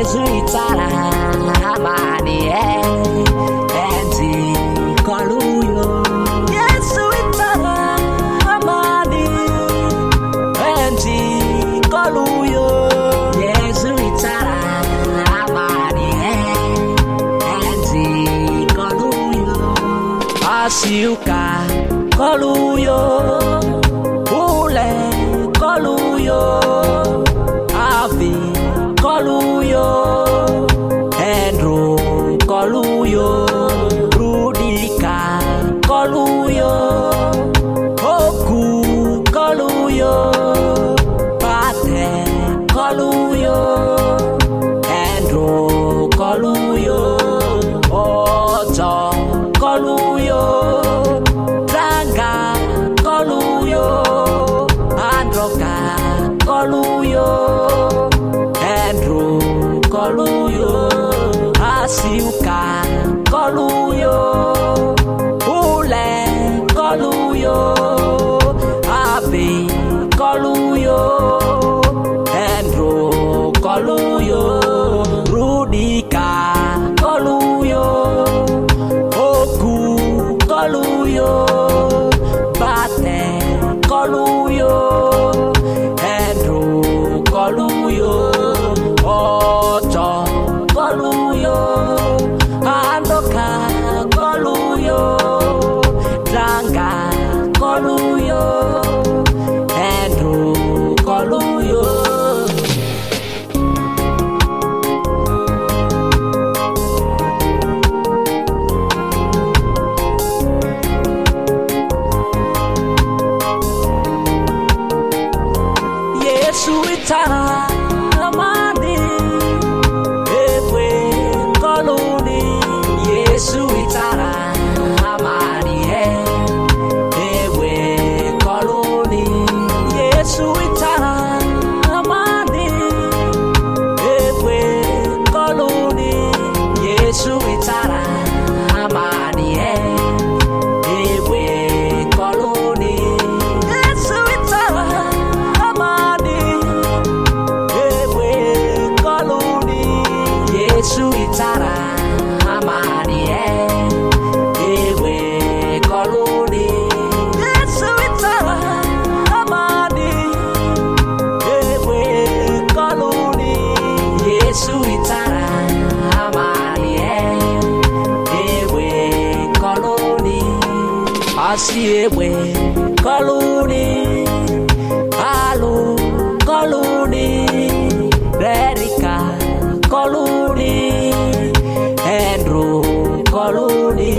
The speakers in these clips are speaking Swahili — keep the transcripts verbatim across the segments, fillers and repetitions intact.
Yesu itara amani enzi koluyo. Yesu itara amani enzi koluyo. Yesu itara amani enzi koluyo. Asiuka koluyo, ule koluyo, avi koluyo, Andrew koluyo, Rudika koluyo, Oku koluyo, Pate koluyo, Andrew koluyo, Oto koluyo, Ranga koluyo, Androka koluyo, Andrew koluyo, Asiuka koluyo, Ule koluyo, Abi koluyo, Andrew koluyo, Rudika koluyo, Oku koluyo, Bate koluyo, Andrew koluyo, Oto koluyo, Andoka koluyo, Ranga koluyo, Andrew koluyo. Yesu itara amani ewe koloni. Yesu itara amani ewe koloni. Yesu itara amani ewe koloni. Yesu itara amani ewe koloni. Yesu itara amani ewe koloni. Yesu itara amani ewe koloni. Yesu itara amani ewe koloni. Yesu itara amani ewe koloni. Asi ewe koloni, alu koloni, Erika koloni, Andrew koloni,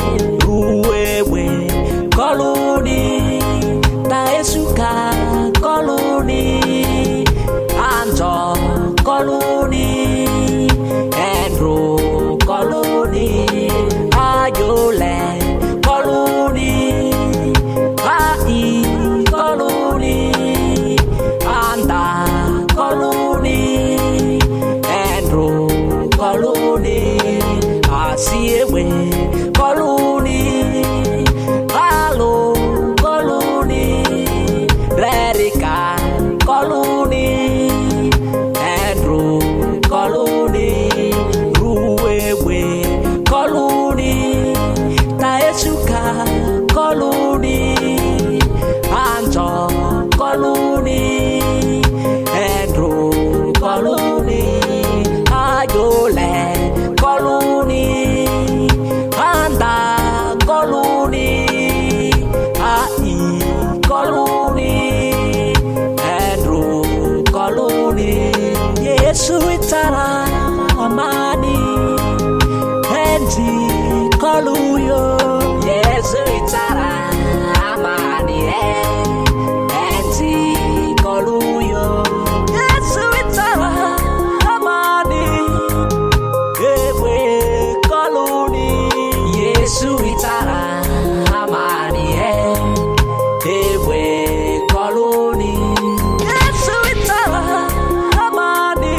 Ruwewe koloni, Taesuka koloni, Anjo koloni, Andrew koloni, Ayole koloni, Ai koloni, Anda koloni, Andrew koloni, Asiewe koloni, Alo koloni, Erika koloni, Andrew koloni, Ruwewe koloni, Taesuka koloni, Anjo koloni, Andrew koloni, Ayole koloni, Anda koloni, Ai koloni, Andrew koloni. Yesu itara amani enzi koluyo. Yesu itara amani enzi koluyo. Yesu itara amani ewe koloni. Yesu itara amani ewe koloni. Yesu itara amani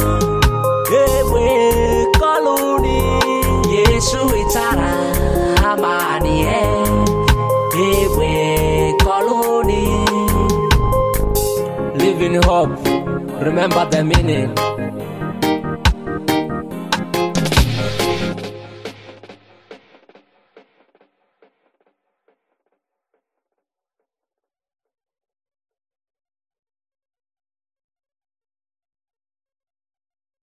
ewe koloni. Yesu itara amani ewe koloni. Live in hope, remember the meaning.